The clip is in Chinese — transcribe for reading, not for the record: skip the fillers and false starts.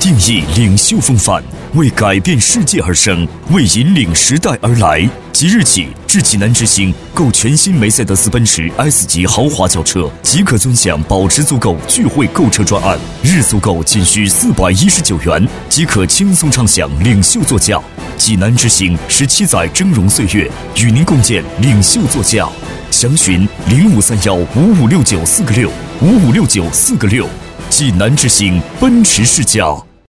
定义领袖风范，为改变世界而生，为引领时代而来。即日起至济南之星购全新梅赛德斯奔驰 S 级豪华轿车，即可尊享保值足够聚会购车专案，日租购仅需419元，即可轻松畅享领袖座驾。济南之星17载峥嵘岁月，与您共建领袖座驾。详询0531556946，556946。济南之星奔驰世家。